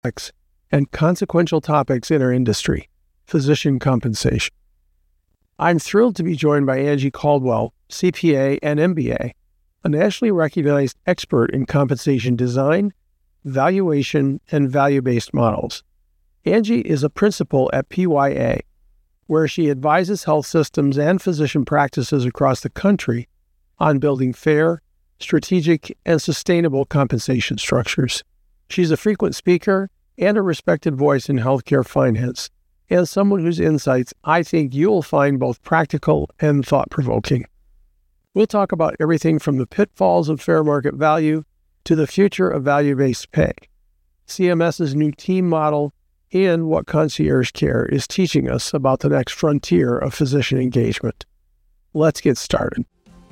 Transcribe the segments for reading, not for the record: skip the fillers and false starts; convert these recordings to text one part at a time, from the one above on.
and consequential topics in our industry, physician compensation. I'm thrilled to be joined by Angie Caldwell, CPA and MBA, a nationally recognized expert in compensation design, valuation, and value-based models. Angie is a principal at PYA, where she advises health systems and physician practices across the country on building fair, strategic, and sustainable compensation structures. She's a frequent speaker and a respected voice in healthcare finance, and someone whose insights I think you'll find both practical and thought-provoking. We'll talk about everything from the pitfalls of fair market value to the future of value-based pay, CMS's new team model, and what concierge care is teaching us about the next frontier of physician engagement. Let's get started.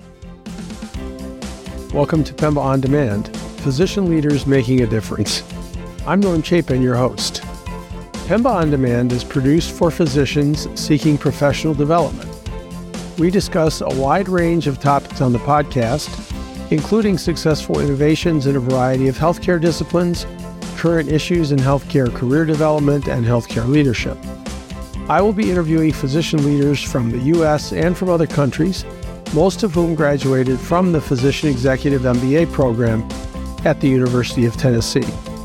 Welcome to Pemba On Demand, Physician Leaders Making a Difference. I'm Norm Chapin, your host. Pemba On Demand is produced for physicians seeking professional development. We discuss a wide range of topics on the podcast, including successful innovations in a variety of healthcare disciplines, current issues in healthcare career development, and healthcare leadership. I will be interviewing physician leaders from the U.S. and from other countries, most of whom graduated from the Physician Executive MBA program at the University of Tennessee.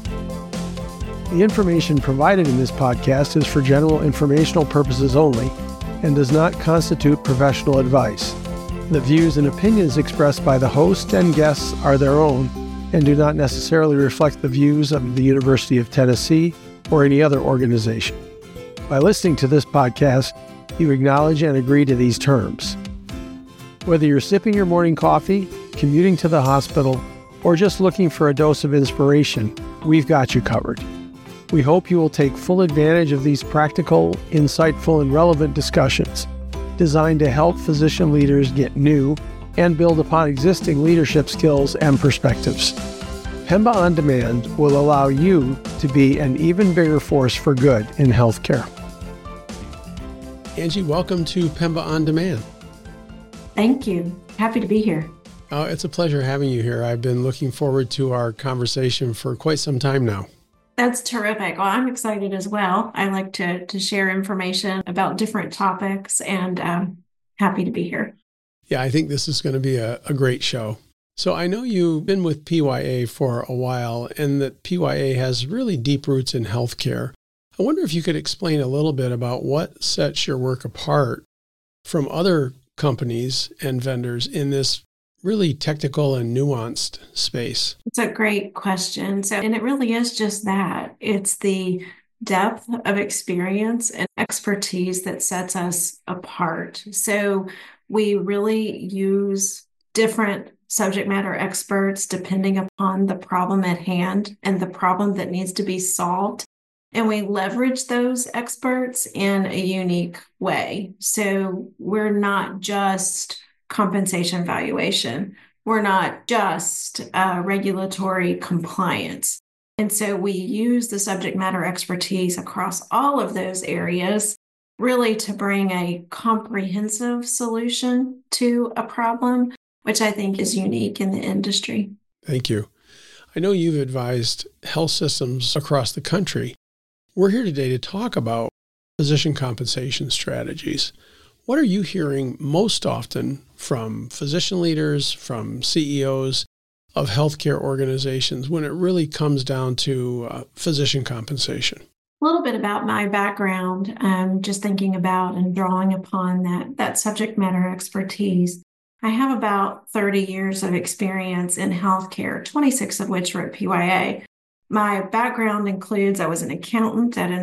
The information provided in this podcast is for general informational purposes only and does not constitute professional advice. The views and opinions expressed by the host and guests are their own and do not necessarily reflect the views of the University of Tennessee or any other organization. By listening to this podcast, you acknowledge and agree to these terms. Whether you're sipping your morning coffee, commuting to the hospital, or just looking for a dose of inspiration, we've got you covered. We hope you will take full advantage of these practical, insightful, and relevant discussions designed to help physician leaders get new and build upon existing leadership skills and perspectives. Pemba On Demand will allow you to be an even bigger force for good in healthcare. Angie, welcome to Pemba On Demand. Thank you. Happy to be here. Oh, it's a pleasure having you here. I've been looking forward to our conversation for quite some time now. That's terrific. Well, I'm excited as well. I like to share information about different topics, and happy to be here. Yeah, I think this is going to be a great show. So I know you've been with PYA for a while and that PYA has really deep roots in healthcare. I wonder if you could explain a little bit about what sets your work apart from other companies and vendors in this really technical and nuanced space. It's a great question. And it really is just that. It's the depth of experience and expertise that sets us apart. So we really use different subject matter experts depending upon the problem at hand and the problem that needs to be solved. And we leverage those experts in a unique way. So we're not just compensation valuation. We're not just regulatory compliance. And so we use the subject matter expertise across all of those areas really to bring a comprehensive solution to a problem, which I think is unique in the industry. Thank you. I know you've advised health systems across the country. We're here today to talk about physician compensation strategies. What are you hearing most often from physician leaders, from CEOs of healthcare organizations when it really comes down to physician compensation? A little bit about my background, just thinking about and drawing upon that subject matter expertise. I have about 30 years of experience in healthcare, 26 of which were at PYA. My background includes I was an accountant at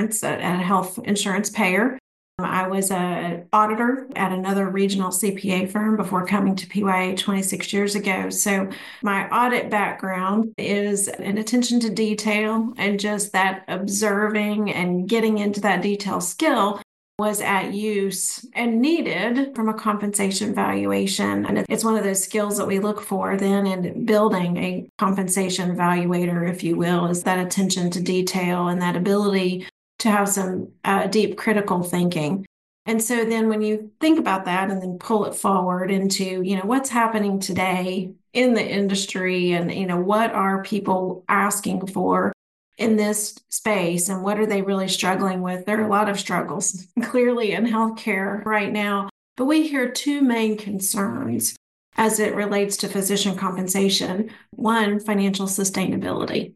a health insurance payer. I was an auditor at another regional CPA firm before coming to PYA 26 years ago. So my audit background is an attention to detail, and just that observing and getting into that detail skill was at use and needed from a compensation valuation. And it's one of those skills that we look for then in building a compensation valuator, if you will, is that attention to detail and that ability to have some deep critical thinking. And so then when you think about that and then pull it forward into, what's happening today in the industry and, what are people asking for in this space and what are they really struggling with? There are a lot of struggles clearly in healthcare right now, but we hear two main concerns as it relates to physician compensation. One, financial sustainability.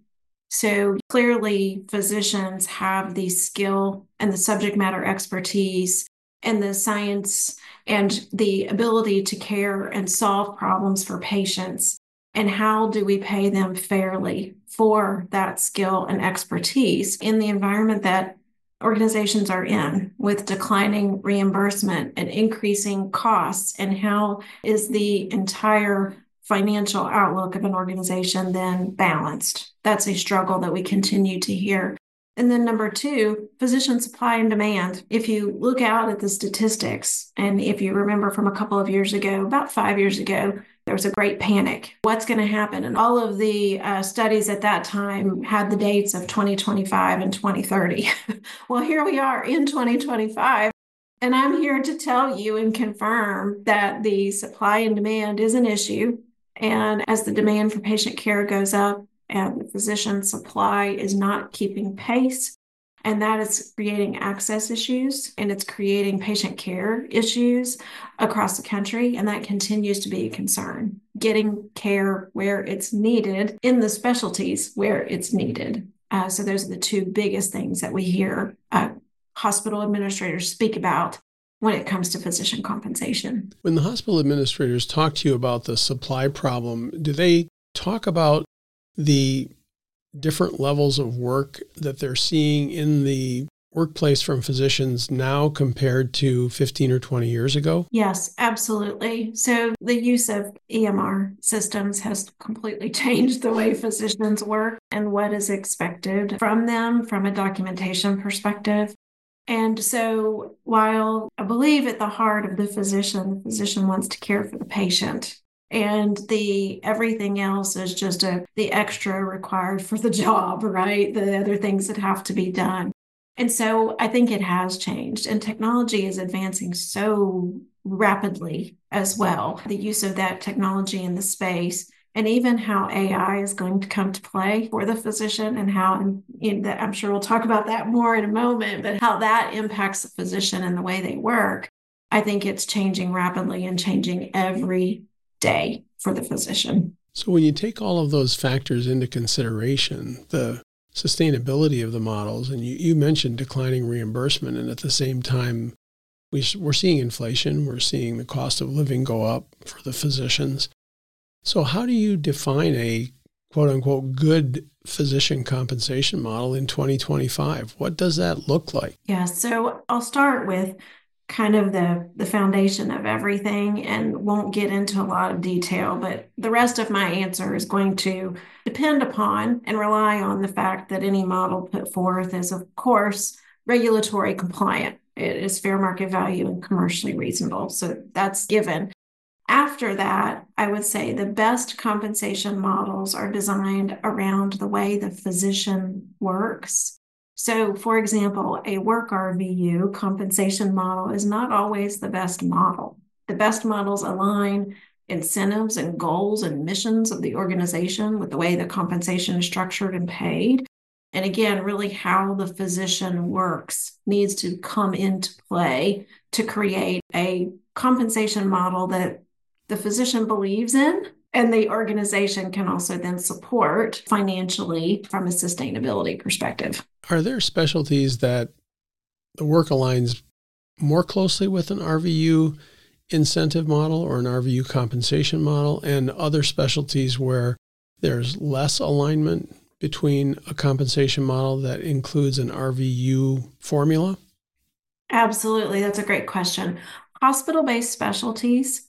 So clearly, physicians have the skill and the subject matter expertise and the science and the ability to care and solve problems for patients. And how do we pay them fairly for that skill and expertise in the environment that organizations are in, with declining reimbursement and increasing costs? And how is the entire financial outlook of an organization then balanced? That's a struggle that we continue to hear. And then number two, physician supply and demand. If you look out at the statistics, and if you remember from a couple of years ago, about 5 years ago, there was a great panic. What's going to happen? And all of the studies at that time had the dates of 2025 and 2030. Well, here we are in 2025. And I'm here to tell you and confirm that the supply and demand is an issue. And as the demand for patient care goes up and the physician supply is not keeping pace, and that is creating access issues and it's creating patient care issues across the country. And that continues to be a concern, getting care where it's needed in the specialties where it's needed. So those are the two biggest things that we hear hospital administrators speak about when it comes to physician compensation. When the hospital administrators talk to you about the supply problem, do they talk about the different levels of work that they're seeing in the workplace from physicians now compared to 15 or 20 years ago? Yes, absolutely. So the use of EMR systems has completely changed the way physicians work and what is expected from them from a documentation perspective. And so while I believe at the heart of the physician wants to care for the patient, and everything else is just the extra required for the job, right? The other things that have to be done. And so I think it has changed, and technology is advancing so rapidly as well. The use of that technology in the space, and even how AI is going to come to play for the physician, and how, I'm sure we'll talk about that more in a moment, but how that impacts the physician and the way they work. I think it's changing rapidly and changing every day for the physician. So when you take all of those factors into consideration, the sustainability of the models, and you mentioned declining reimbursement, and at the same time, we're seeing inflation, we're seeing the cost of living go up for the physicians. So how do you define a quote-unquote good physician compensation model in 2025? What does that look like? Yeah, so I'll start with kind of the foundation of everything and won't get into a lot of detail, but the rest of my answer is going to depend upon and rely on the fact that any model put forth is, of course, regulatory compliant. It is fair market value and commercially reasonable. So that's given. After that, I would say the best compensation models are designed around the way the physician works. So, for example, a work RVU compensation model is not always the best model. The best models align incentives and goals and missions of the organization with the way the compensation is structured and paid. And again, really how the physician works needs to come into play to create a compensation model that the physician believes in, and the organization can also then support financially from a sustainability perspective. Are there specialties that the work aligns more closely with an RVU incentive model or an RVU compensation model, and other specialties where there's less alignment between a compensation model that includes an RVU formula? Absolutely. That's a great question. Hospital-based specialties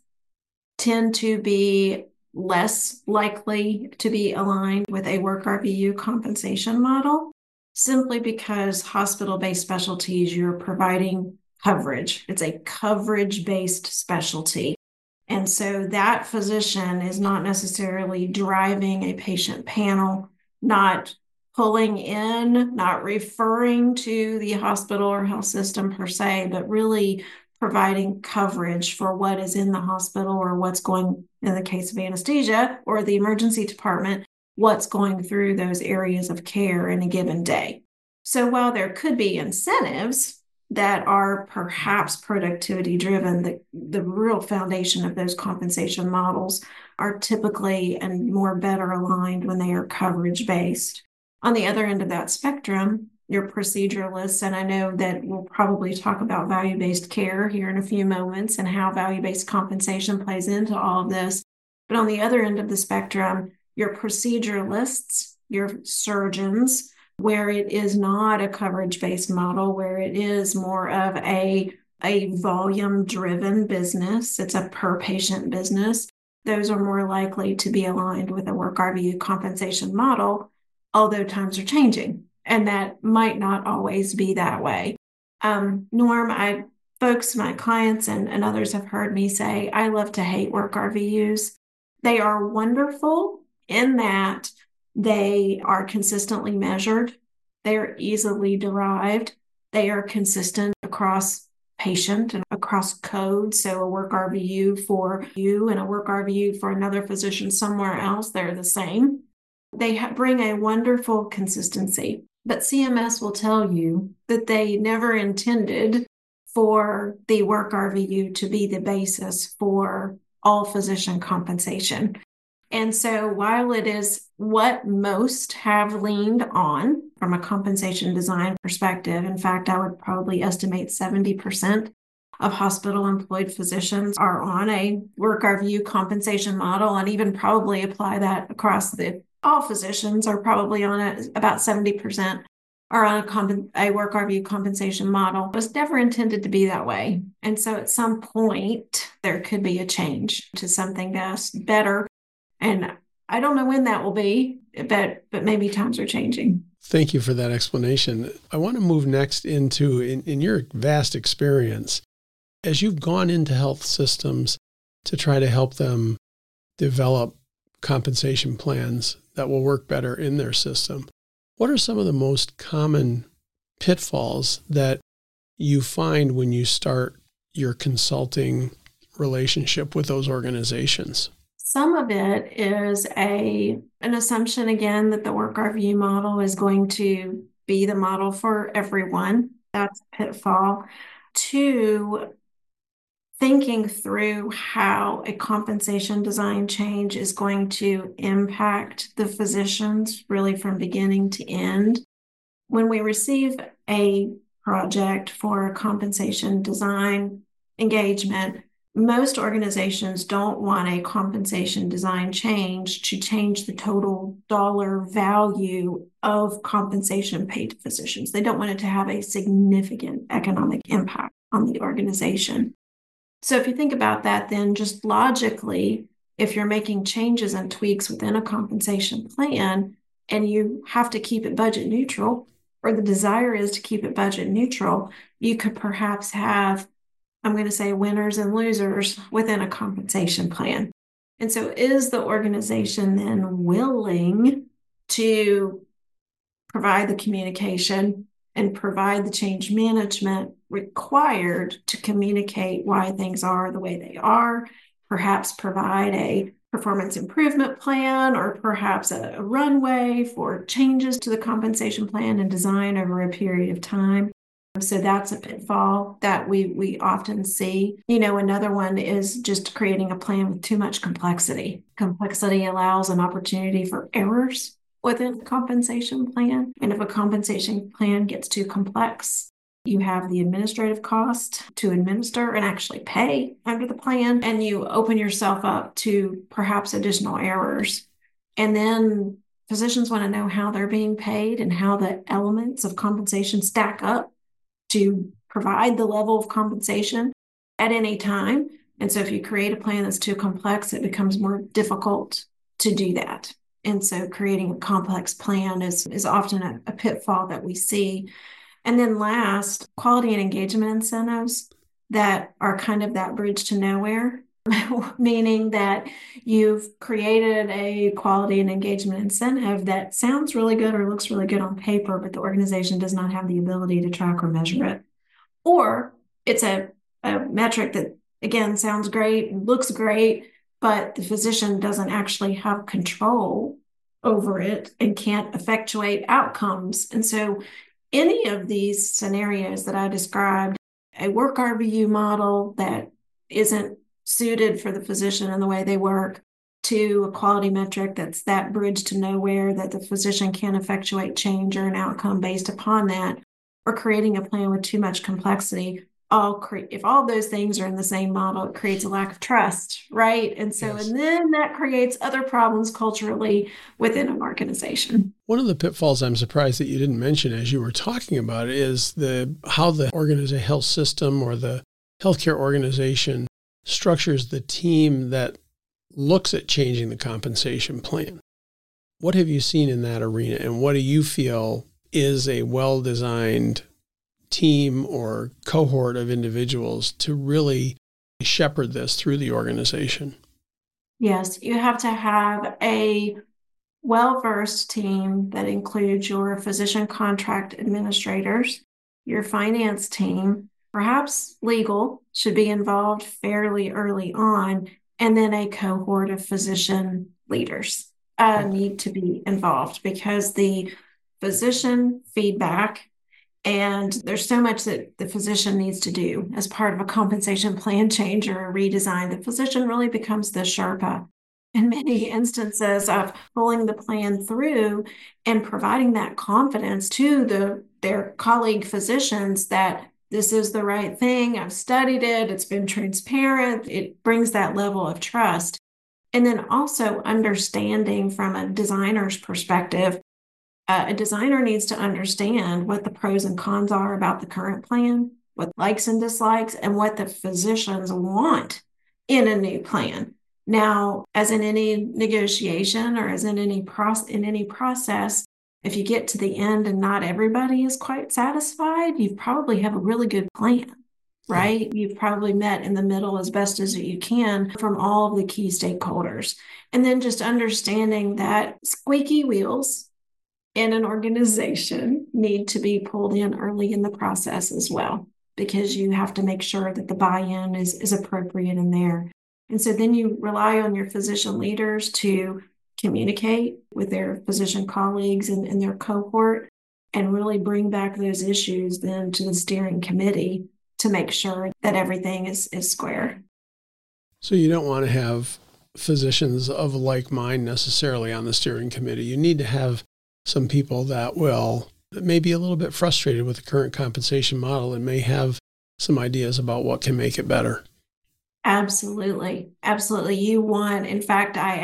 tend to be less likely to be aligned with a work RVU compensation model, simply because hospital-based specialties, you're providing coverage. It's a coverage-based specialty. And so that physician is not necessarily driving a patient panel, not pulling in, not referring to the hospital or health system per se, but really providing coverage for what is in the hospital or what's going, in the case of anesthesia or the emergency department, what's going through those areas of care in a given day. So while there could be incentives that are perhaps productivity driven, the real foundation of those compensation models are typically and more better aligned when they are coverage based. On the other end of that spectrum, your proceduralists, and I know that we'll probably talk about value-based care here in a few moments and how value-based compensation plays into all of this. But on the other end of the spectrum, your proceduralists, your surgeons, where it is not a coverage-based model, where it is more of a volume-driven business, it's a per-patient business, those are more likely to be aligned with a work RVU compensation model, although times are changing, and that might not always be that way. Norm, my clients and others have heard me say, I love to hate work RVUs. They are wonderful in that they are consistently measured. They are easily derived. They are consistent across patient and across code. So a work RVU for you and a work RVU for another physician somewhere else, they're the same. They bring a wonderful consistency. But CMS will tell you that they never intended for the work RVU to be the basis for all physician compensation. And so while it is what most have leaned on from a compensation design perspective, in fact, I would probably estimate 70% of hospital employed physicians are on a work RVU compensation model, and even probably apply that across all physicians are probably on about 70% are on a work RVU compensation model. It was never intended to be that way. And so at some point, there could be a change to something that's better. And I don't know when that will be, but maybe times are changing. Thank you for that explanation. I want to move next into, in your vast experience, as you've gone into health systems to try to help them develop compensation plans that will work better in their system, what are some of the most common pitfalls that you find when you start your consulting relationship with those organizations? Some of it is an assumption, again, that the work RVU model is going to be the model for everyone. That's a pitfall. Two, thinking through how a compensation design change is going to impact the physicians really from beginning to end. When we receive a project for a compensation design engagement, most organizations don't want a compensation design change to change the total dollar value of compensation paid to physicians. They don't want it to have a significant economic impact on the organization. So if you think about that, then just logically, if you're making changes and tweaks within a compensation plan and you have to keep it budget neutral, or the desire is to keep it budget neutral, you could perhaps have, I'm going to say, winners and losers within a compensation plan. And so is the organization then willing to provide the communication and provide the change management required to communicate why things are the way they are, perhaps provide a performance improvement plan, or perhaps a runway for changes to the compensation plan and design over a period of time. So that's a pitfall that we often see. Another one is just creating a plan with too much complexity. Complexity allows an opportunity for errors within the compensation plan. And if a compensation plan gets too complex, you have the administrative cost to administer and actually pay under the plan, and you open yourself up to perhaps additional errors. And then physicians want to know how they're being paid and how the elements of compensation stack up to provide the level of compensation at any time. And so if you create a plan that's too complex, it becomes more difficult to do that. And so creating a complex plan is often a pitfall that we see. And then last, quality and engagement incentives that are kind of that bridge to nowhere, meaning that you've created a quality and engagement incentive that sounds really good or looks really good on paper, but the organization does not have the ability to track or measure it. Or it's a metric that, again, sounds great, looks great, but the physician doesn't actually have control over it and can't effectuate outcomes. And so any of these scenarios that I described, a work RVU model that isn't suited for the physician and the way they work, to a quality metric that's that bridge to nowhere that the physician can't effectuate change or an outcome based upon that, or creating a plan with too much complexity. If all those things are in the same model, it creates a lack of trust, right? And so, yes. And then that creates other problems culturally within an organization. One of the pitfalls I'm surprised that you didn't mention as you were talking about it is how the health system or the healthcare organization structures the team that looks at changing the compensation plan. What have you seen in that arena, and what do you feel is a well-designed team or cohort of individuals to really shepherd this through the organization? Yes, you have to have a well-versed team that includes your physician contract administrators, your finance team, perhaps legal should be involved fairly early on, and then a cohort of physician leaders need to be involved, because the physician feedback, and there's so much that the physician needs to do as part of a compensation plan change or a redesign. The physician really becomes the Sherpa in many instances of pulling the plan through and providing that confidence to their colleague physicians that this is the right thing. I've studied it. It's been transparent. It brings that level of trust. And then also understanding from a designer's perspective, a designer needs to understand what the pros and cons are about the current plan, what likes and dislikes, and what the physicians want in a new plan. Now, as in any negotiation or as in any process, if you get to the end and not everybody is quite satisfied, you probably have a really good plan, right? You've probably met in the middle as best as you can from all of the key stakeholders. And then just understanding that squeaky wheels in an organization need to be pulled in early in the process as well, because you have to make sure that the buy-in is appropriate in there. And so then you rely on your physician leaders to communicate with their physician colleagues and their cohort and really bring back those issues then to the steering committee to make sure that everything is square. So you don't want to have physicians of like mind necessarily on the steering committee. You need to have some people that may be a little bit frustrated with the current compensation model and may have some ideas about what can make it better. Absolutely. Absolutely. In fact, I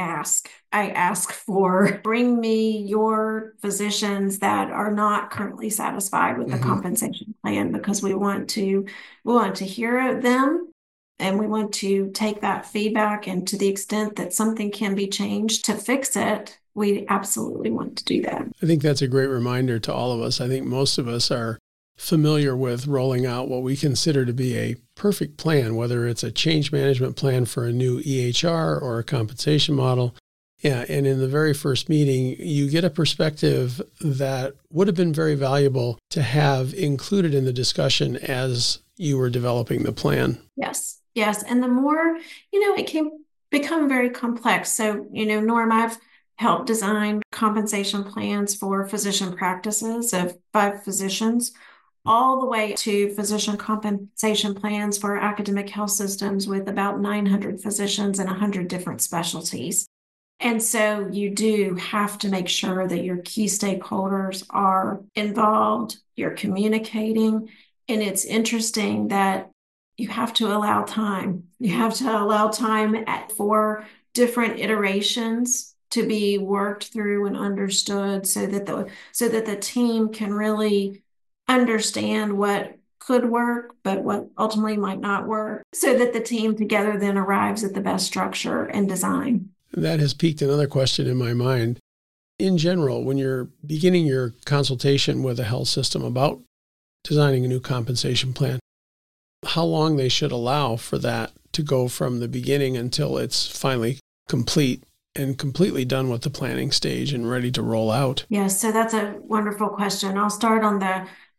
ask for, bring me your physicians that are not currently satisfied with the compensation plan, because we want to hear them, and we want to take that feedback, and to the extent that something can be changed to fix it, we absolutely want to do that. I think that's a great reminder to all of us. I think most of us are familiar with rolling out what we consider to be a perfect plan, whether it's a change management plan for a new EHR or a compensation model. Yeah, and in the very first meeting, you get a perspective that would have been very valuable to have included in the discussion as you were developing the plan. Yes. And the more, it can become very complex. So, Norm, I've helped design compensation plans for physician practices of 5 physicians, all the way to physician compensation plans for academic health systems with about 900 physicians and 100 different specialties. And so you do have to make sure that your key stakeholders are involved, you're communicating, and it's interesting that you have to allow time. You have to allow time for different iterations to be worked through and understood so that the team can really understand what could work, but what ultimately might not work, so that the team together then arrives at the best structure and design. That has piqued another question in my mind. In general, when you're beginning your consultation with a health system about designing a new compensation plan, how long they should allow for that to go from the beginning until it's finally complete and completely done with the planning stage and ready to roll out? Yes, so that's a wonderful question. I'll start on the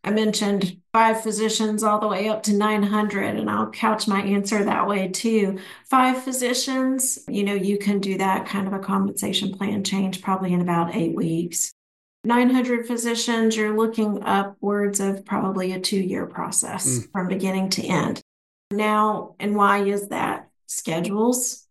I mentioned 5 physicians all the way up to 900, and I'll couch my answer that way too. 5 physicians, you can do that kind of a compensation plan change probably in about 8 weeks. 900 physicians, you're looking upwards of probably a 2-year process from beginning to end. Now, and why is that? Schedules,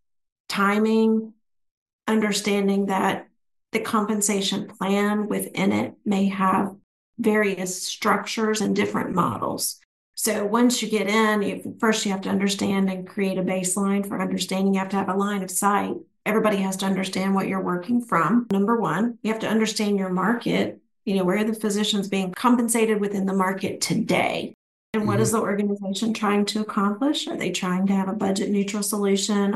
timing, understanding that the compensation plan within it may have various structures and different models. So once you get in, first you have to understand and create a baseline for understanding. You have to have a line of sight. Everybody has to understand what you're working from. Number one, you have to understand your market, where are the physicians being compensated within the market today? And what is the organization trying to accomplish? Are they trying to have a budget neutral solution?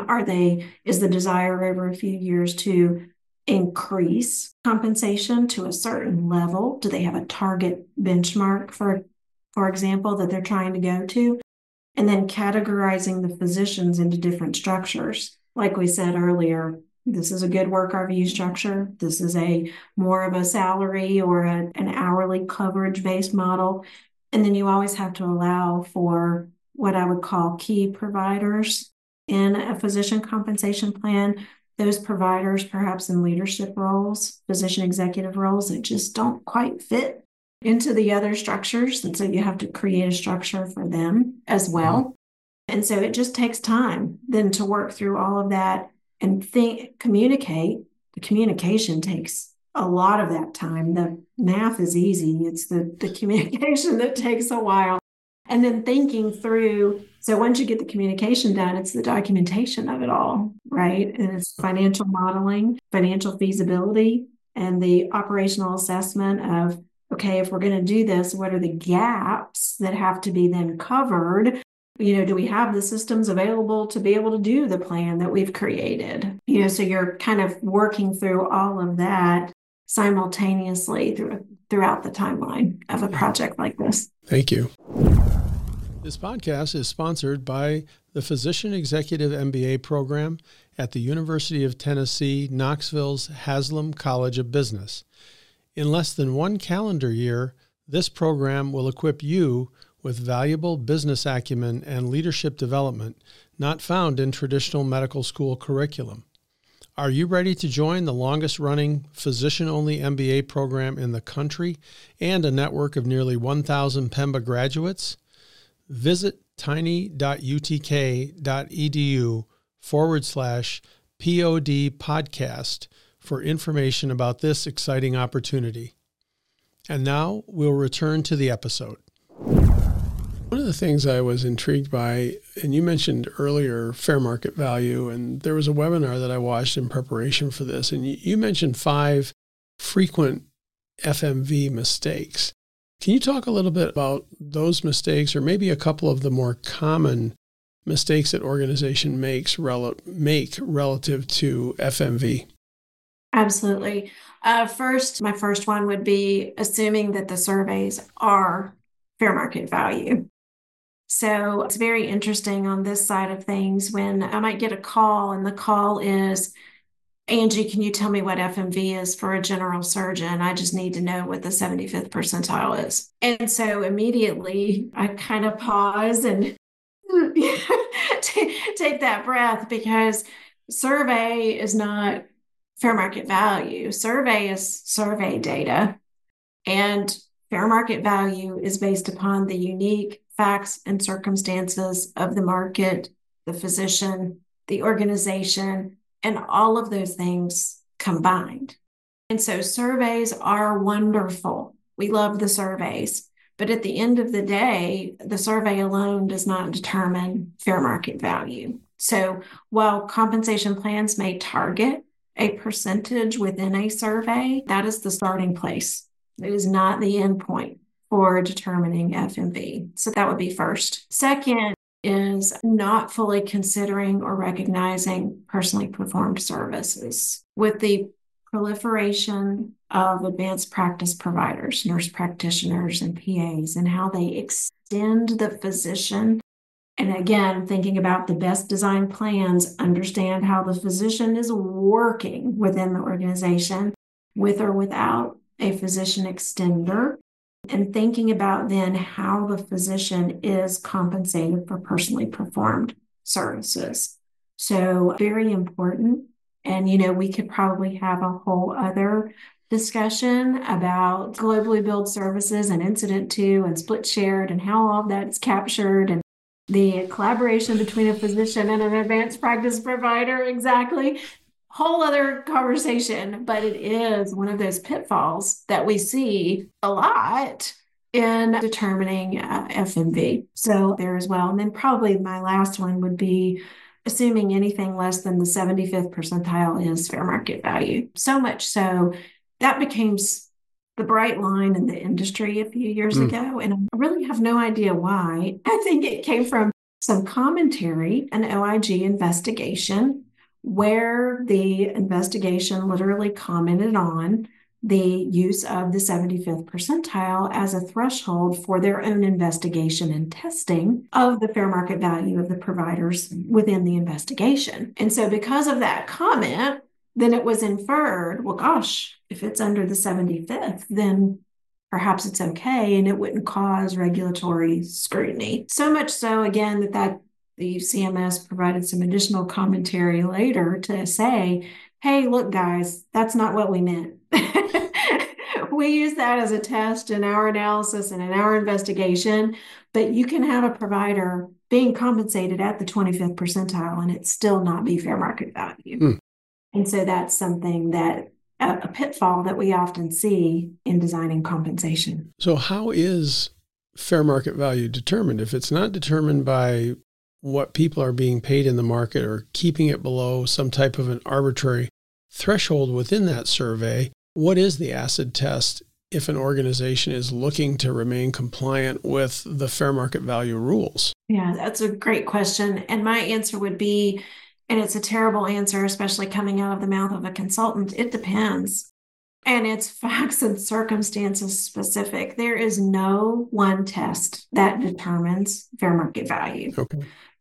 Is the desire over a few years to increase compensation to a certain level? Do they have a target benchmark, for example, that they're trying to go to? And then categorizing the physicians into different structures. Like we said earlier, this is a good work RVU structure. This is more of a salary or an hourly coverage based model. And then you always have to allow for what I would call key providers in a physician compensation plan. Those providers, perhaps in leadership roles, physician executive roles, that just don't quite fit into the other structures. And so you have to create a structure for them as well. And so it just takes time then to work through all of that and communicate. The communication takes a lot of that time. The math is easy. It's the communication that takes a while. And then thinking through, so once you get the communication done, it's the documentation of it all, right? And it's financial modeling, financial feasibility, and the operational assessment of, okay, if we're going to do this, what are the gaps that have to be then covered? Do we have the systems available to be able to do the plan that we've created? So you're kind of working through all of that simultaneously throughout the timeline of a project like this. Thank you. This podcast is sponsored by the Physician Executive MBA program at the University of Tennessee, Knoxville's Haslam College of Business. In less than 1 calendar year, this program will equip you with valuable business acumen and leadership development not found in traditional medical school curriculum. Are you ready to join the longest-running physician-only MBA program in the country and a network of nearly 1,000 PEMBA graduates? Visit tiny.utk.edu/POD podcast for information about this exciting opportunity. And now we'll return to the episode. One of the things I was intrigued by, and you mentioned earlier fair market value, and there was a webinar that I watched in preparation for this, and you mentioned 5 frequent FMV mistakes. Can you talk a little bit about those mistakes, or maybe a couple of the more common mistakes that organization make relative to FMV? Absolutely. My first one would be assuming that the surveys are fair market value. So it's very interesting on this side of things when I might get a call and the call is, Angie, can you tell me what FMV is for a general surgeon? I just need to know what the 75th percentile is. And so immediately I kind of pause and take that breath, because survey is not fair market value. Survey is survey data, and fair market value is based upon the unique facts and circumstances of the market, the physician, the organization, and all of those things combined. And so surveys are wonderful. We love the surveys. But at the end of the day, the survey alone does not determine fair market value. So while compensation plans may target a percentage within a survey, that is the starting place. It is not the end point for determining FMV. So that would be first. Second is not fully considering or recognizing personally performed services. With the proliferation of advanced practice providers, nurse practitioners, and PAs, and how they extend the physician. And again, thinking about the best design plans, understand how the physician is working within the organization with or without a physician extender. and thinking about then how the physician is compensated for personally performed services. So very important. And, we could probably have a whole other discussion about globally billed services and incident to and split shared and how all of that is captured and the collaboration between a physician and an advanced practice provider. Exactly. Whole other conversation, but it is one of those pitfalls that we see a lot in determining FMV. So there as well. And then probably my last one would be assuming anything less than the 75th percentile is fair market value. So much so that became the bright line in the industry a few years ago. And I really have no idea why. I think it came from some commentary, an OIG investigation, where the investigation literally commented on the use of the 75th percentile as a threshold for their own investigation and testing of the fair market value of the providers within the investigation. And so because of that comment, then it was inferred, well, gosh, if it's under the 75th, then perhaps it's okay and it wouldn't cause regulatory scrutiny. So much so, again, that the CMS provided some additional commentary later to say, hey, look, guys, that's not what we meant. We use that as a test in our analysis and in our investigation, but you can have a provider being compensated at the 25th percentile and it still not be fair market value. And so that's something that a pitfall that we often see in designing compensation. So how is fair market value determined? If it's not determined by what people are being paid in the market or keeping it below some type of an arbitrary threshold within that survey, what is the acid test if an organization is looking to remain compliant with the fair market value rules? Yeah, that's a great question. And my answer would be, and it's a terrible answer, especially coming out of the mouth of a consultant, it depends. And it's facts and circumstances specific. There is no one test that determines fair market value. Okay.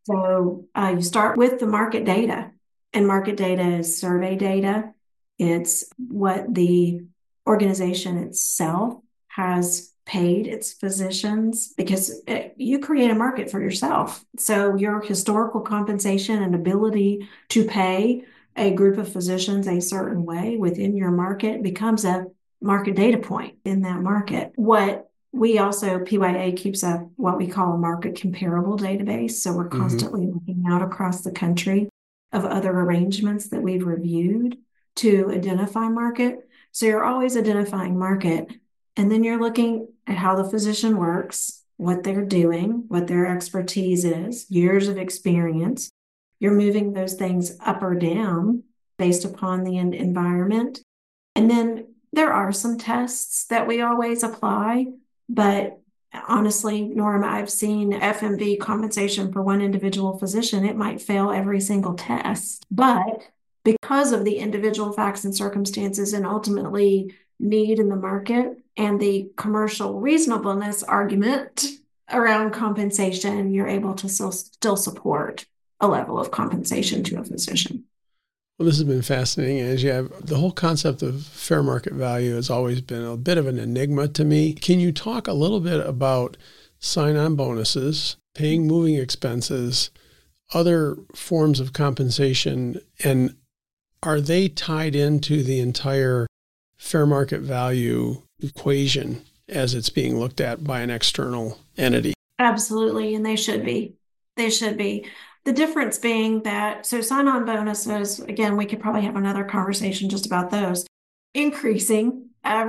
So you start with the market data, and market data is survey data. It's what the organization itself has paid its physicians, because you create a market for yourself. So your historical compensation and ability to pay a group of physicians a certain way within your market becomes a market data point in that market. What we also, PYA keeps up what we call a market comparable database. So we're constantly looking out across the country of other arrangements that we've reviewed to identify market. So you're always identifying market. And then you're looking at how the physician works, what they're doing, what their expertise is, years of experience. You're moving those things up or down based upon the environment. And then there are some tests that we always apply, but honestly, Norm, I've seen FMV compensation for one individual physician. It might fail every single test, but because of the individual facts and circumstances and ultimately need in the market and the commercial reasonableness argument around compensation, you're able to still support a level of compensation to a physician. Well, this has been fascinating. As you have, the whole concept of fair market value has always been a bit of an enigma to me. Can you talk a little bit about sign-on bonuses, paying moving expenses, other forms of compensation, and are they tied into the entire fair market value equation as it's being looked at by an external entity? Absolutely, and they should be. They should be. The difference being that, so sign-on bonuses, again, we could probably have another conversation just about those, increasing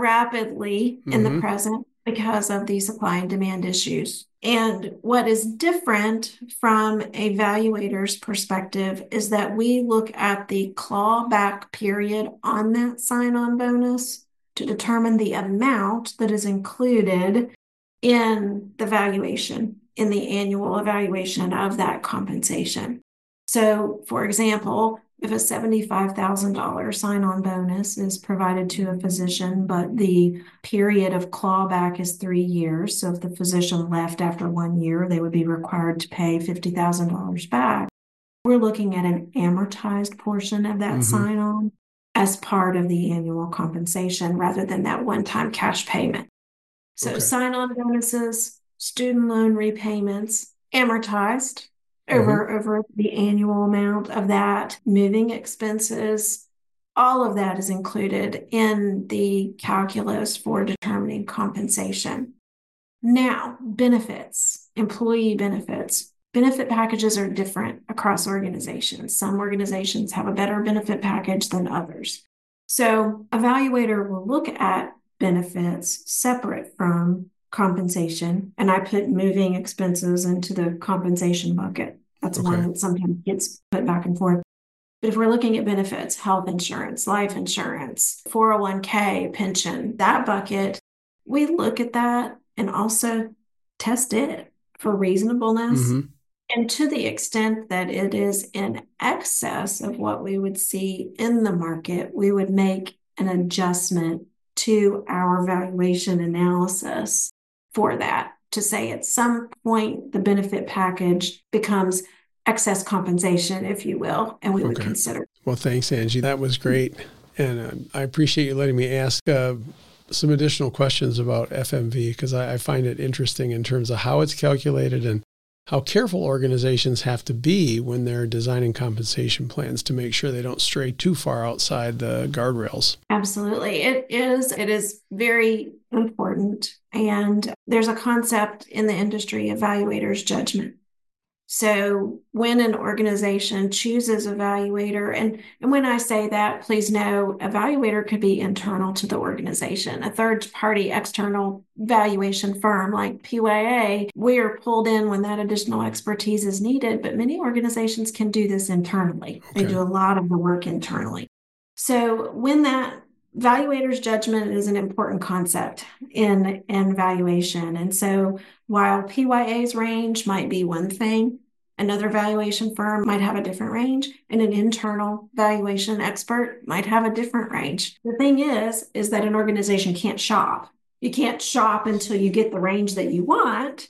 rapidly in the present because of the supply and demand issues. And what is different from a evaluator's perspective is that we look at the clawback period on that sign-on bonus to determine the amount that is included in the valuation, in the annual evaluation of that compensation. So, for example, if a $75,000 sign-on bonus is provided to a physician, but the period of clawback is 3 years, so if the physician left after 1 year, they would be required to pay $50,000 back. We're looking at an amortized portion of that sign-on as part of the annual compensation rather than that one-time cash payment. So sign-on bonuses, student loan repayments, amortized over the annual amount of that, moving expenses, all of that is included in the calculus for determining compensation. Now, benefits, employee benefits. Benefit packages are different across organizations. Some organizations have a better benefit package than others. So, evaluator will look at benefits separate from compensation, and I put moving expenses into the compensation bucket. That's one that sometimes gets put back and forth. But if we're looking at benefits, health insurance, life insurance, 401k, pension, that bucket, we look at that and also test it for reasonableness. And to the extent that it is in excess of what we would see in the market, we would make an adjustment to our valuation analysis for that to say at some point the benefit package becomes excess compensation, if you will, and we would consider. Well, thanks, Angie. That was great. And I appreciate you letting me ask some additional questions about FMV because I find it interesting in terms of how it's calculated and how careful organizations have to be when they're designing compensation plans to make sure they don't stray too far outside the guardrails. Absolutely. It is very important. And there's a concept in the industry, evaluator's judgment. So when an organization chooses evaluator, and when I say that, please know evaluator could be internal to the organization. A third party external valuation firm like PYA, we are pulled in when that additional expertise is needed, but many organizations can do this internally. They do a lot of the work internally. So when that evaluator's judgment is an important concept in valuation. And so while PYA's range might be one thing, another valuation firm might have a different range, and an internal valuation expert might have a different range. The thing is that an organization can't shop. You can't shop until you get the range that you want.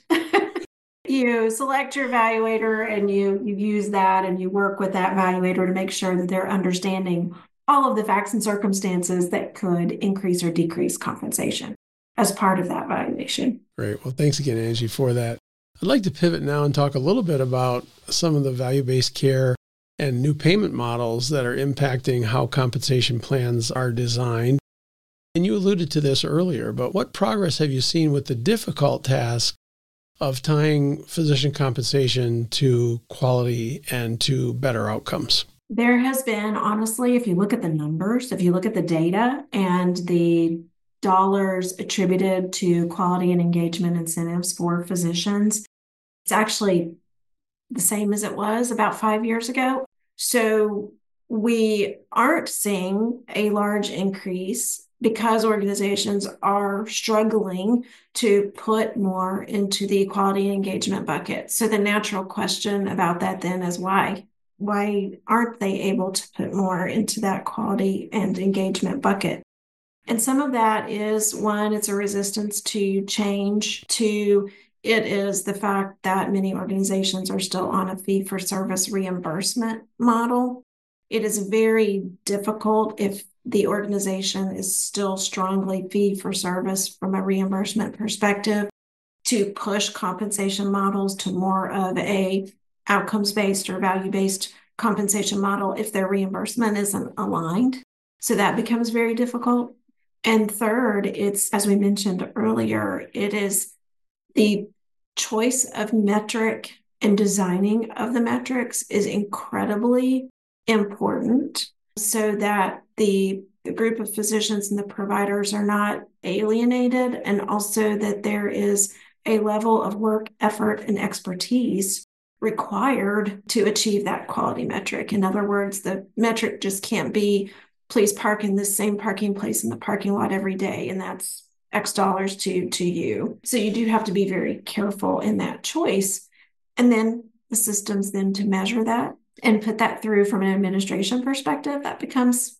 You select your evaluator and you use that and you work with that evaluator to make sure that they're understanding all of the facts and circumstances that could increase or decrease compensation as part of that valuation. Great. Well, thanks again, Angie, for that. I'd like to pivot now and talk a little bit about some of the value-based care and new payment models that are impacting how compensation plans are designed. And you alluded to this earlier, but what progress have you seen with the difficult task of tying physician compensation to quality and to better outcomes? There has been, honestly, if you look at the numbers, if you look at the data and the dollars attributed to quality and engagement incentives for physicians, it's actually the same as it was about 5 years ago. So we aren't seeing a large increase because organizations are struggling to put more into the quality and engagement bucket. So the natural question about that then is why? Why aren't they able to put more into that quality and engagement bucket? And some of that is, one, it's a resistance to change. Two, it is the fact that many organizations are still on a fee-for-service reimbursement model. It is very difficult if the organization is still strongly fee-for-service from a reimbursement perspective to push compensation models to more of a outcomes-based or value-based compensation model if their reimbursement isn't aligned. So that becomes very difficult. And third, it's, as we mentioned earlier, it is the choice of metric and designing of the metrics is incredibly important so that the group of physicians and the providers are not alienated, and also that there is a level of work, effort, and expertise required to achieve that quality metric. In other words, the metric just can't be, please park in this same parking place in the parking lot every day, and that's X dollars to you. So you do have to be very careful in that choice. And then the systems then to measure that and put that through from an administration perspective, that becomes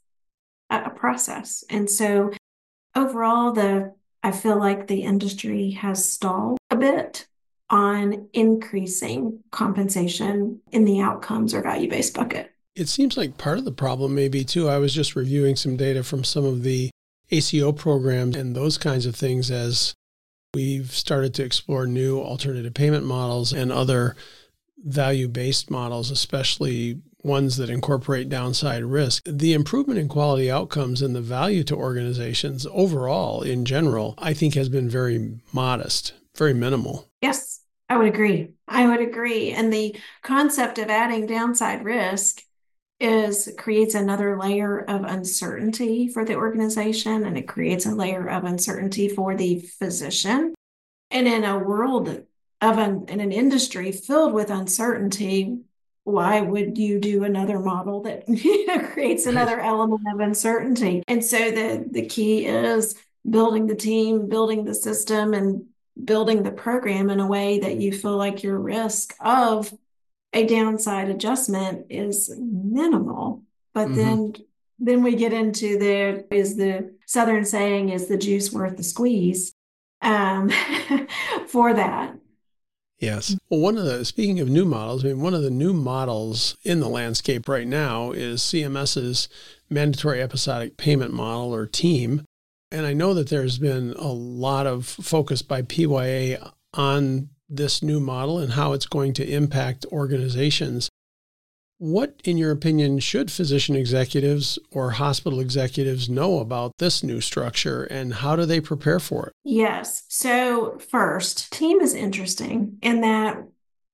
a process. And so overall, I feel like the industry has stalled a bit on increasing compensation in the outcomes or value-based bucket. It seems like part of the problem may be too, I was just reviewing some data from some of the ACO programs and those kinds of things as We've started to explore new alternative payment models and other value-based models, especially ones that incorporate downside risk. The improvement in quality outcomes and the value to organizations overall, in general, I think has been very modest, very minimal. Yes, I would agree. I would agree. And the concept of adding downside risk creates another layer of uncertainty for the organization, and it creates a layer of uncertainty for the physician. And in a world in an industry filled with uncertainty, why would you do another model that creates another element of uncertainty? And so the key is building the team, building the system, and building the program in a way that you feel like your risk of a downside adjustment is minimal. But then we get into the Southern saying, is the juice worth the squeeze for that? Yes. Well, speaking of new models, one of the new models in the landscape right now is CMS's mandatory episodic payment model, or TEAM. And I know that there's been a lot of focus by PYA on this new model and how it's going to impact organizations. What, in your opinion, should physician executives or hospital executives know about this new structure, and how do they prepare for it? Yes. So first, TEAM is interesting in that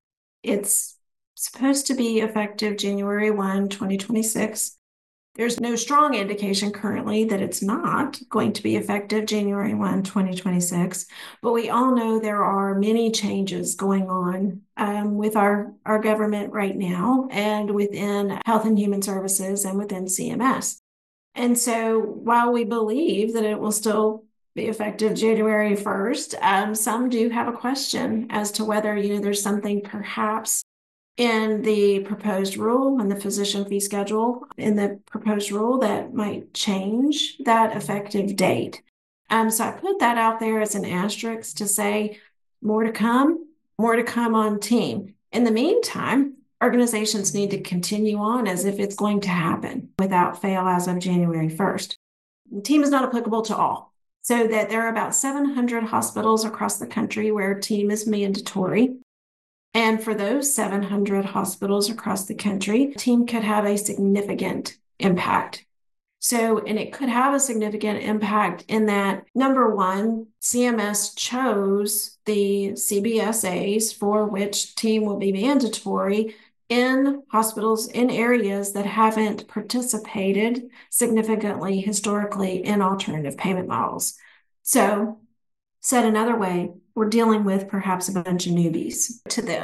it's supposed to be effective January 1, 2026. There's no strong indication currently that it's not going to be effective January 1, 2026, but we all know there are many changes going on with our government right now, and within Health and Human Services and within CMS. And so while we believe that it will still be effective January 1st, some do have a question as to whether, there's something perhaps in the proposed rule and the physician fee schedule in the proposed rule that might change that effective date. So I put that out there as an asterisk to say more to come on TEAM. In the meantime, organizations need to continue on as if it's going to happen without fail as of January 1st. TEAM is not applicable to all, so that there are about 700 hospitals across the country where TEAM is mandatory. And for those 700 hospitals across the country, TEAM could have a significant impact. And it could have a significant impact in that, number one, CMS chose the CBSAs for which TEAM will be mandatory in hospitals in areas that haven't participated significantly historically in alternative payment models. So, said another way, we're dealing with perhaps a bunch of newbies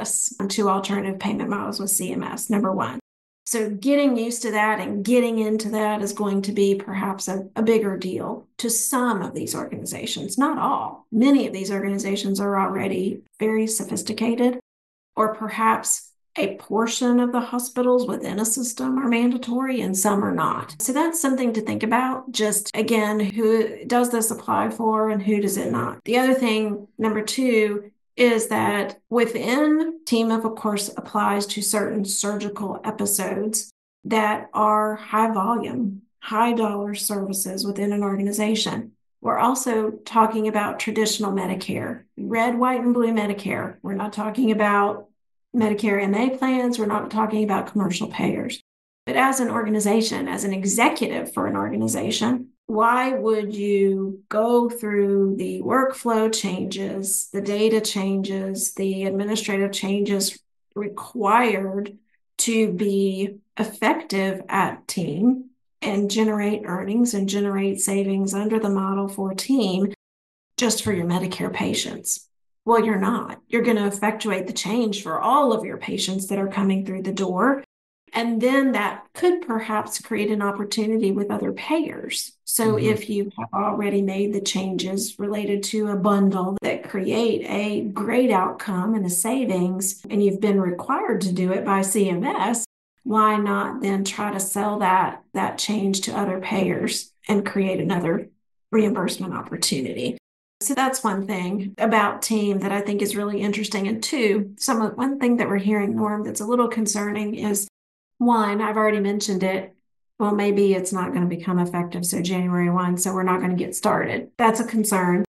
to alternative payment models with CMS, number one. So getting used to that and getting into that is going to be perhaps a bigger deal to some of these organizations, not all. Many of these organizations are already very sophisticated, or perhaps a portion of the hospitals within a system are mandatory and some are not. So that's something to think about. Just again, who does this apply for and who does it not? The other thing, number two, is that within TEAM, of course, applies to certain surgical episodes that are high volume, high dollar services within an organization. We're also talking about traditional Medicare, red, white, and blue Medicare. We're not talking about Medicare MA plans. We're not talking about commercial payers. But as an organization, as an executive for an organization, why would you go through the workflow changes, the data changes, the administrative changes required to be effective at TEAM and generate earnings and generate savings under the model for TEAM just for your Medicare patients? Well, you're not. You're going to effectuate the change for all of your patients that are coming through the door. And then that could perhaps create an opportunity with other payers. So if you have already made the changes related to a bundle that create a great outcome and a savings, and you've been required to do it by CMS, why not then try to sell that change to other payers and create another reimbursement opportunity? So that's one thing about TEAM that I think is really interesting. And two, one thing that we're hearing, Norm, that's a little concerning is, one, I've already mentioned it. Well, maybe it's not going to become effective, so January 1, so we're not going to get started. That's a concern.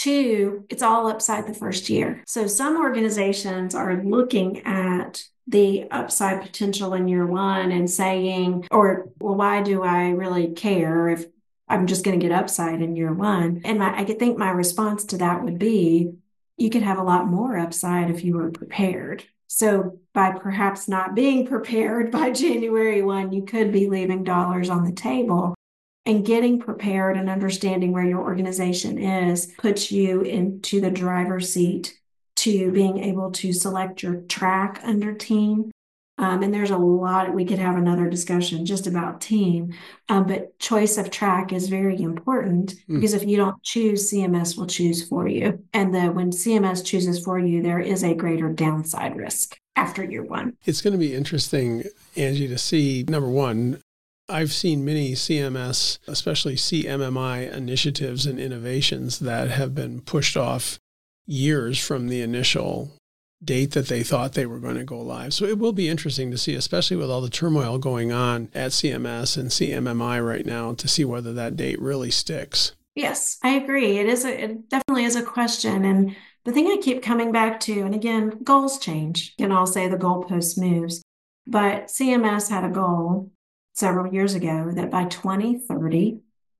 Two, it's all upside the first year. So some organizations are looking at the upside potential in year one and saying, or, well, why do I really care if I'm just going to get upside in year one? And I think my response to that would be, you could have a lot more upside if you were prepared. So by perhaps not being prepared by January 1, you could be leaving dollars on the table. And getting prepared and understanding where your organization is puts you into the driver's seat to being able to select your track under team. And there's a lot, we could have another discussion just about team, but choice of track is very important because if you don't choose, CMS will choose for you. And when CMS chooses for you, there is a greater downside risk after year one. It's going to be interesting, Angie, to see, number one, I've seen many CMS, especially CMMI initiatives and innovations that have been pushed off years from the initial date that they thought they were going to go live. So it will be interesting to see, especially with all the turmoil going on at CMS and CMMI right now, to see whether that date really sticks. Yes, I agree. It definitely is a question. And the thing I keep coming back to, and again, goals change. I'll say the goalpost moves, but CMS had a goal several years ago that by 2030,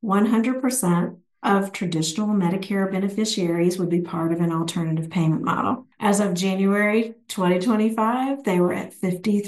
100% of traditional Medicare beneficiaries would be part of an alternative payment model. As of January 2025, they were at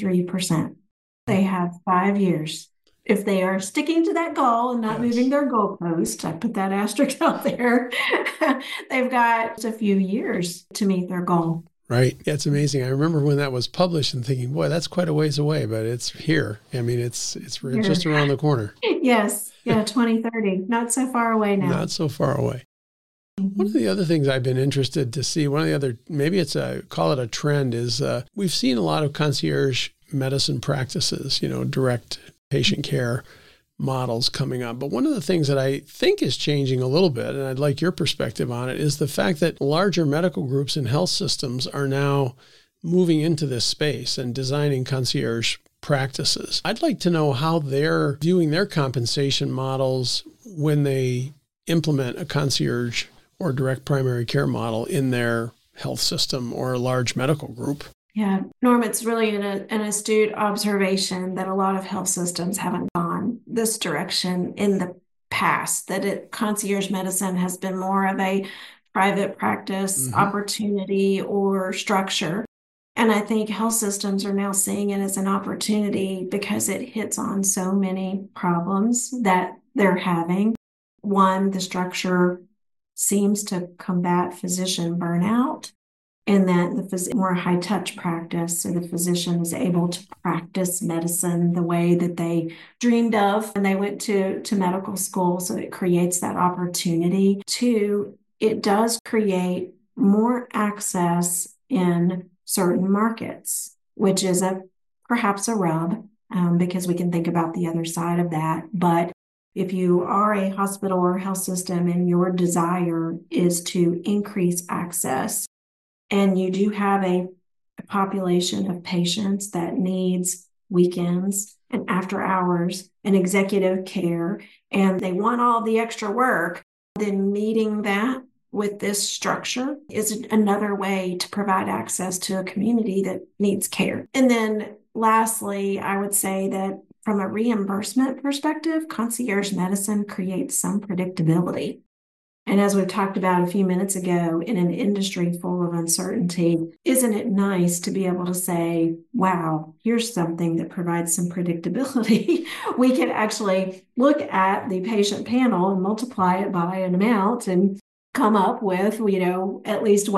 53%. They have 5 years. If they are sticking to that goal and not moving their goalpost, I put that asterisk out there, they've got a few years to meet their goal. Right. Yeah, it's amazing. I remember when that was published and thinking, boy, that's quite a ways away, but it's here. I mean, it's here. Just around the corner. Yes. Yeah, 2030. Not so far away now. Not so far away. One of the other things I've been interested to see, maybe call it a trend, is we've seen a lot of concierge medicine practices, direct patient care models coming up. But one of the things that I think is changing a little bit, and I'd like your perspective on it, is the fact that larger medical groups and health systems are now moving into this space and designing concierge practices. I'd like to know how they're viewing their compensation models when they implement a concierge or direct primary care model in their health system or a large medical group. Yeah, Norm, it's really an astute observation that a lot of health systems haven't gone this direction in the past, that concierge medicine has been more of a private practice opportunity or structure. And I think health systems are now seeing it as an opportunity because it hits on so many problems that they're having. One, the structure seems to combat physician burnout, and that the more high-touch practice, so the physician is able to practice medicine the way that they dreamed of when they went to medical school. So it creates that opportunity. Two, it does create more access in certain markets, which is perhaps a rub, because we can think about the other side of that. But if you are a hospital or health system and your desire is to increase access, and you do have a population of patients that needs weekends and after hours and executive care, and they want all the extra work, then meeting that with this structure is another way to provide access to a community that needs care. And then lastly, I would say that from a reimbursement perspective, concierge medicine creates some predictability. And as we've talked about a few minutes ago, in an industry full of uncertainty, isn't it nice to be able to say, wow, here's something that provides some predictability. We can actually look at the patient panel and multiply it by an amount and come up with, at least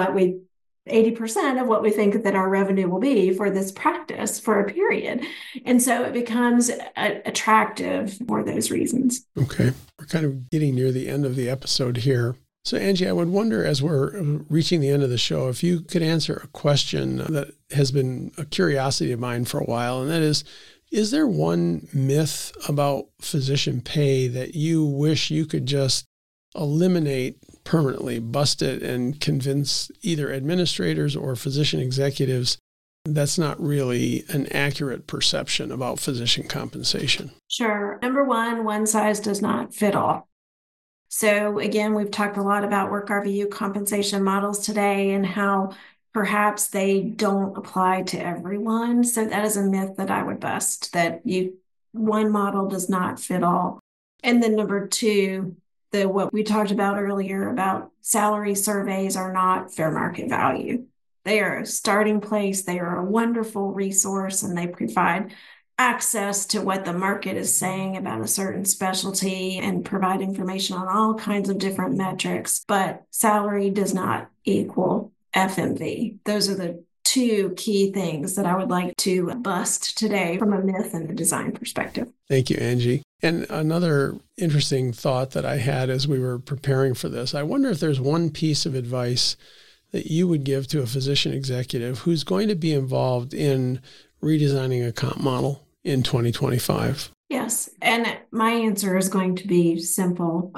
80% of what we think that our revenue will be for this practice for a period. And so it becomes attractive for those reasons. Okay. We're kind of getting near the end of the episode here. So Angie, I would wonder, as we're reaching the end of the show, if you could answer a question that has been a curiosity of mine for a while, and that is there one myth about physician pay that you wish you could just eliminate permanently, bust it, and convince either administrators or physician executives that's not really an accurate perception about physician compensation? Sure. Number one size does not fit all. So again, we've talked a lot about work RVU compensation models today and how perhaps they don't apply to everyone. So that is a myth that I would bust, that one model does not fit all. And then number two, what we talked about earlier about salary surveys are not fair market value. They are a starting place. They are a wonderful resource, and they provide access to what the market is saying about a certain specialty and provide information on all kinds of different metrics. But salary does not equal FMV. Those are the two key things that I would like to bust today from a myth and a design perspective. Thank you, Angie. And another interesting thought that I had as we were preparing for this, I wonder if there's one piece of advice that you would give to a physician executive who's going to be involved in redesigning a comp model in 2025. Yes. And my answer is going to be simple.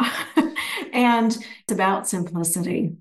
And it's about simplicity.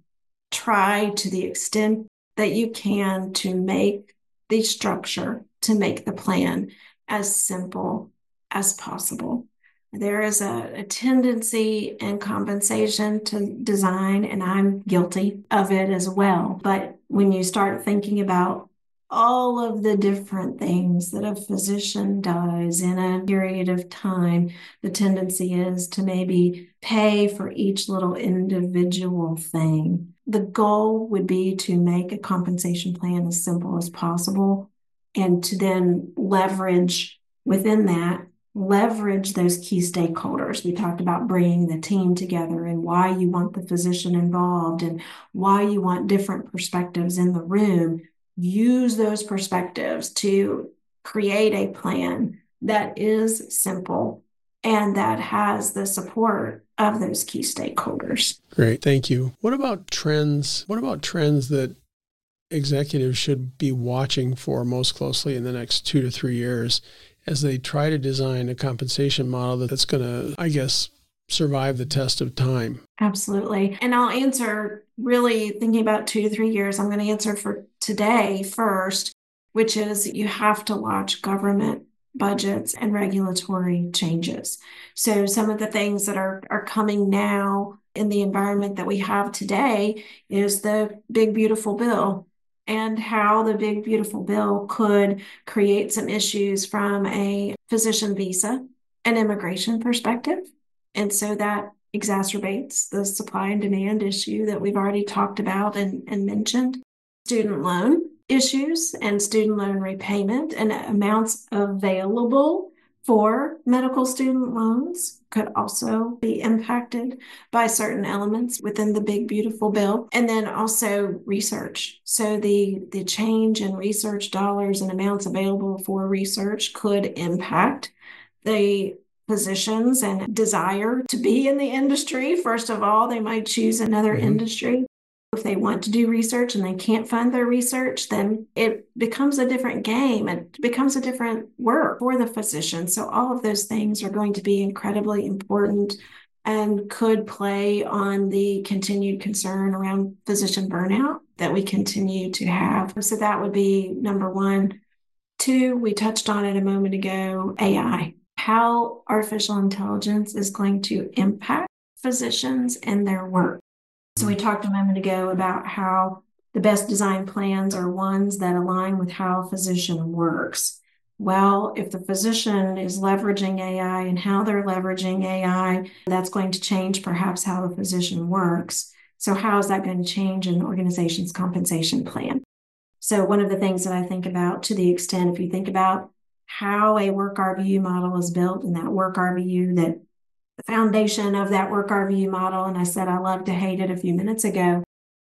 Try to the extent that you can to make the structure, to make the plan as simple as possible. There is a tendency in compensation to design, and I'm guilty of it as well. But when you start thinking about all of the different things that a physician does in a period of time, the tendency is to maybe pay for each little individual thing. The goal would be to make a compensation plan as simple as possible and to then leverage within that, leverage those key stakeholders. We talked about bringing the team together and why you want the physician involved and why you want different perspectives in the room. Use those perspectives to create a plan that is simple and that has the support of those key stakeholders. Great. Thank you. What about trends? What about trends that executives should be watching for most closely in the next 2 to 3 years as they try to design a compensation model that's going to, I guess, survive the test of time? Absolutely. And I'll answer really thinking about 2 to 3 years. I'm going to answer for today first, which is you have to watch government budgets and regulatory changes. So some of the things that are coming now in the environment that we have today is the Big Beautiful Bill, and how the Big Beautiful Bill could create some issues from a physician visa and immigration perspective. And so that exacerbates the supply and demand issue that we've already talked about and mentioned. Student loan issues and student loan repayment and amounts available for medical student loans could also be impacted by certain elements within the Big Beautiful Bill. And then also research. So the change in research dollars and amounts available for research could impact the physicians and desire to be in the industry. First of all, they might choose another industry. If they want to do research and they can't fund their research, then it becomes a different game. It becomes a different work for the physician. So all of those things are going to be incredibly important and could play on the continued concern around physician burnout that we continue to have. So that would be number one. Two, we touched on it a moment ago, AI. How artificial intelligence is going to impact physicians and their work. So we talked a moment ago about how the best design plans are ones that align with how a physician works. Well, if the physician is leveraging AI and how they're leveraging AI, that's going to change perhaps how the physician works. So how is that going to change an organization's compensation plan? So one of the things that I think about, to the extent, if you think about how a work RVU model is built, and that work RVU, that the foundation of that work RVU model, and I said I love to hate it a few minutes ago,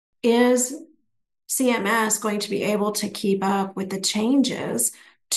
is CMS going to be able to keep up with the changes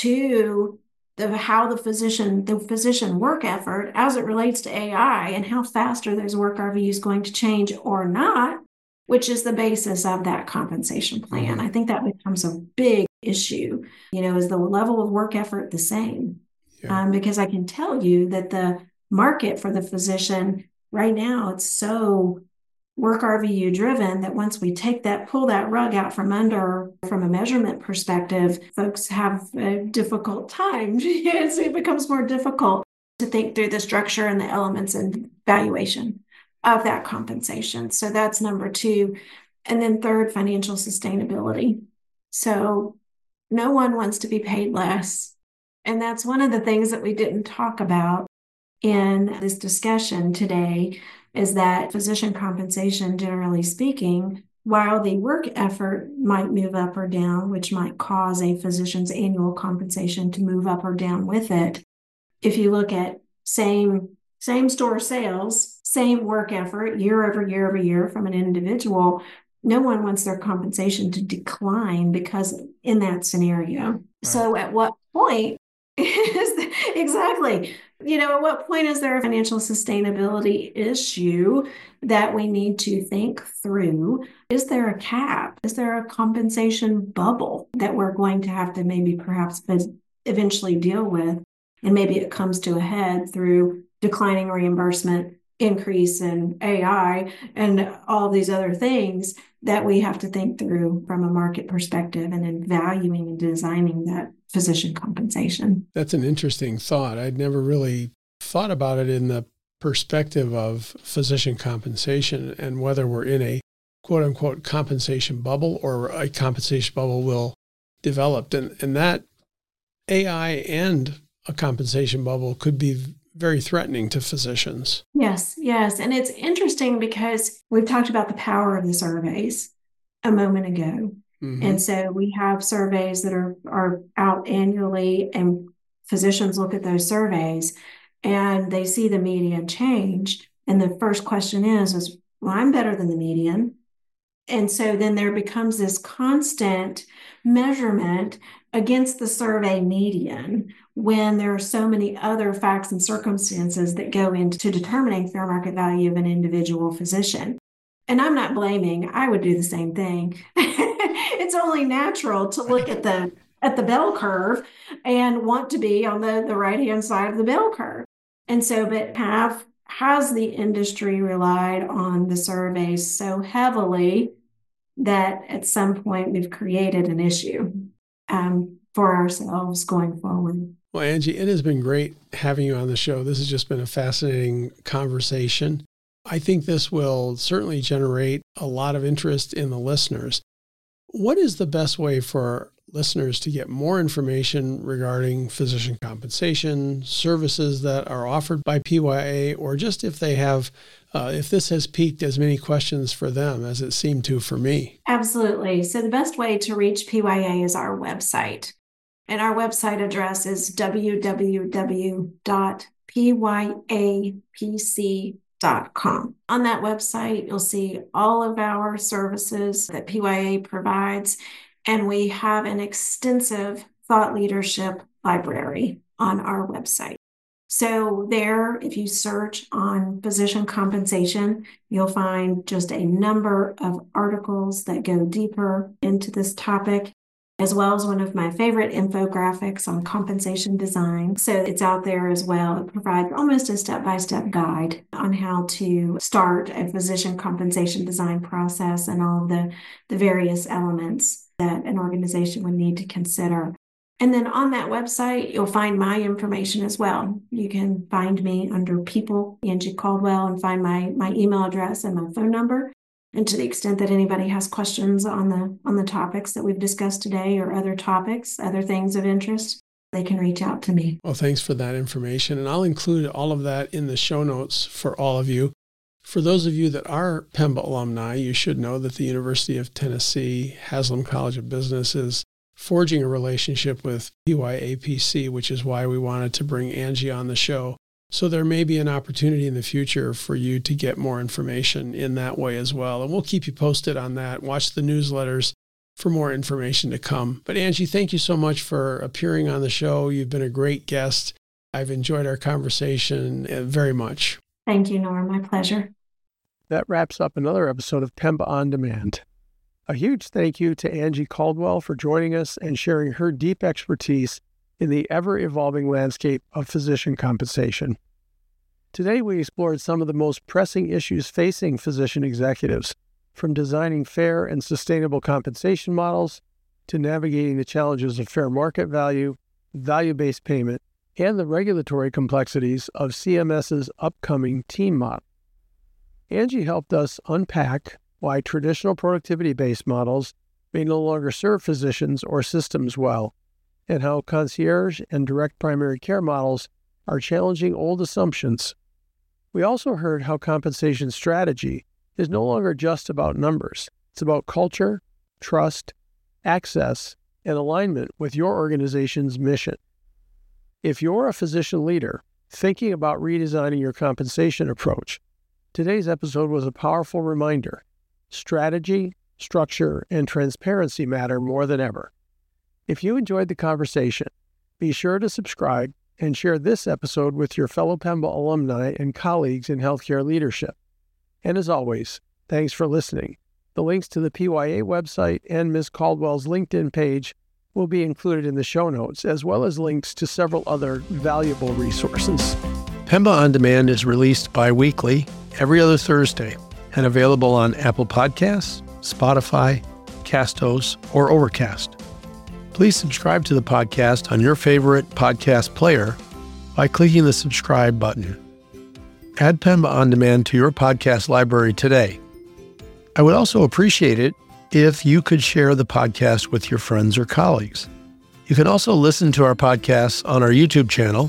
to how the physician work effort as it relates to AI, and how fast are those work RVUs going to change or not, which is the basis of that compensation plan. I think that becomes a big issue. Is the level of work effort the same? Yeah. Because I can tell you that the market for the physician right now, it's so work RVU driven that once we pull that rug out from under, from a measurement perspective, folks have a difficult time. It becomes more difficult to think through the structure and the elements and valuation of that compensation. So that's number two. And then third, financial sustainability. So no one wants to be paid less. And that's one of the things that we didn't talk about in this discussion today, is that physician compensation, generally speaking, while the work effort might move up or down, which might cause a physician's annual compensation to move up or down with it, if you look at same store sales, same work effort year over year over year from an individual, no one wants their compensation to decline because in that scenario. Right. So at what point exactly, at what point is there a financial sustainability issue that we need to think through? Is there a cap? Is there a compensation bubble that we're going to have to maybe perhaps eventually deal with? And maybe it comes to a head through declining reimbursement, increase in AI, and all these other things that we have to think through from a market perspective and in valuing and designing that physician compensation. That's an interesting thought. I'd never really thought about it in the perspective of physician compensation and whether we're in a quote unquote compensation bubble or a compensation bubble will develop. And that AI and a compensation bubble could be very threatening to physicians. Yes. And it's interesting because we've talked about the power of the surveys a moment ago. Mm-hmm. And so we have surveys that are out annually, and physicians look at those surveys and they see the median change. And the first question is, well, I'm better than the median. And so then there becomes this constant measurement against the survey median when there are so many other facts and circumstances that go into determining fair market value of an individual physician. And I'm not blaming, I would do the same thing. It's only natural to look at the bell curve and want to be on the right-hand side of the bell curve. And so, but has the industry relied on the surveys so heavily that at some point we've created an issue for ourselves going forward? Well, Angie, it has been great having you on the show. This has just been a fascinating conversation. I think this will certainly generate a lot of interest in the listeners. What is the best way for listeners to get more information regarding physician compensation, services that are offered by PYA, or just if they have, if this has piqued as many questions for them as it seemed to for me? Absolutely. So the best way to reach PYA is our website. And our website address is www.pyapc.com. On that website, you'll see all of our services that PYA provides, and we have an extensive thought leadership library on our website. So there, if you search on physician compensation, you'll find just a number of articles that go deeper into this topic, as well as one of my favorite infographics on compensation design. So it's out there as well. It provides almost a step-by-step guide on how to start a physician compensation design process and all of the various elements that an organization would need to consider. And then on that website, you'll find my information as well. You can find me under People, Angie Caldwell, and find my email address and my phone number. And to the extent that anybody has questions on the topics that we've discussed today or other topics, other things of interest, they can reach out to me. Well, thanks for that information. And I'll include all of that in the show notes for all of you. For those of you that are PEMBA alumni, you should know that the University of Tennessee Haslam College of Business is forging a relationship with PYAPC, which is why we wanted to bring Angie on the show. So there may be an opportunity in the future for you to get more information in that way as well. And we'll keep you posted on that. Watch the newsletters for more information to come. But Angie, thank you so much for appearing on the show. You've been a great guest. I've enjoyed our conversation very much. Thank you, Norm. My pleasure. That wraps up another episode of PEMBA On Demand. A huge thank you to Angie Caldwell for joining us and sharing her deep expertise in the ever-evolving landscape of physician compensation. Today, we explored some of the most pressing issues facing physician executives, from designing fair and sustainable compensation models to navigating the challenges of fair market value, value-based payment, and the regulatory complexities of CMS's upcoming TEAM model. Angie helped us unpack why traditional productivity-based models may no longer serve physicians or systems well, and how concierge and direct primary care models are challenging old assumptions. We also heard how compensation strategy is no longer just about numbers. It's about culture, trust, access, and alignment with your organization's mission. If you're a physician leader thinking about redesigning your compensation approach, today's episode was a powerful reminder. Strategy, structure, and transparency matter more than ever. If you enjoyed the conversation, be sure to subscribe and share this episode with your fellow Pemba alumni and colleagues in healthcare leadership. And as always, thanks for listening. The links to the PYA website and Ms. Caldwell's LinkedIn page will be included in the show notes, as well as links to several other valuable resources. Pemba On Demand is released bi-weekly every other Thursday and available on Apple Podcasts, Spotify, Castos, or Overcast. Please subscribe to the podcast on your favorite podcast player by clicking the subscribe button. Add Pemba On Demand to your podcast library today. I would also appreciate it if you could share the podcast with your friends or colleagues. You can also listen to our podcasts on our YouTube channel,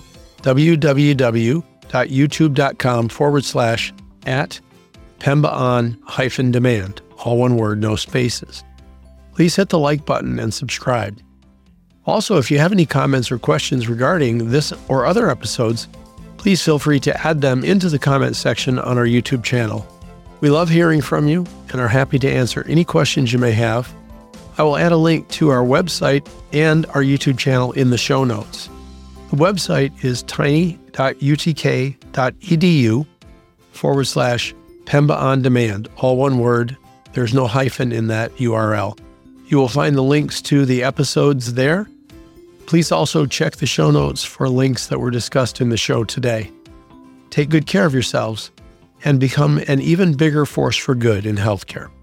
www.youtube.com/@PembaOn-demand, all one word, no spaces. Please hit the like button and subscribe. Also, if you have any comments or questions regarding this or other episodes, please feel free to add them into the comment section on our YouTube channel. We love hearing from you and are happy to answer any questions you may have. I will add a link to our website and our YouTube channel in the show notes. The website is tiny.utk.edu/Pemba On Demand, all one word. There's no hyphen in that URL. You will find the links to the episodes there. Please also check the show notes for links that were discussed in the show today. Take good care of yourselves and become an even bigger force for good in healthcare.